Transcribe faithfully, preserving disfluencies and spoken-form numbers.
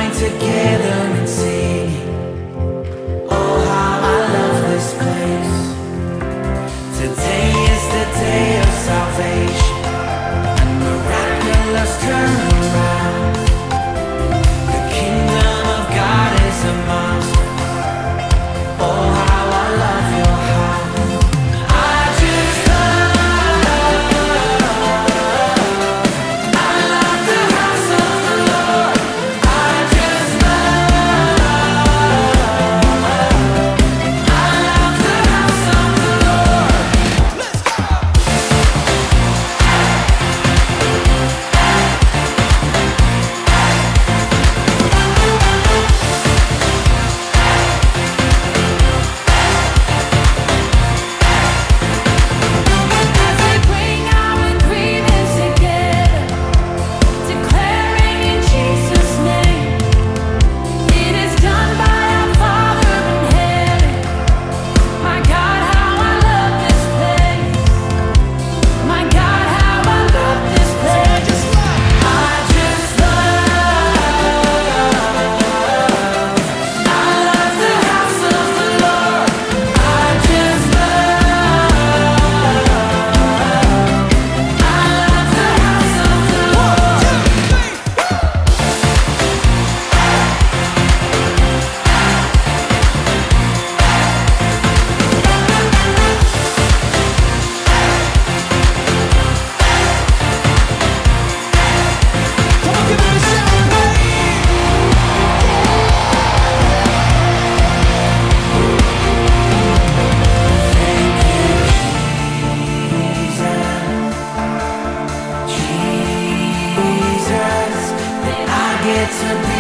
join together and sing. Oh, how I love this place. Today is the day of salvation, and miraculous turnaround. The kingdom of God is among us. Oh, how I love your house. I just love, I love the house of the Lord. I just love, I love the house of the Lord. Let's go. As we bring our agreements together, declaring in Jesus' name, it is done by our Father in heaven. My God, how I love this place. My God, how I love this place. I just love, I love the house of the Lord. I just love, I love the house of the Lord. Come on, give it a shout. Thank you, Jesus, Jesus, that I get to be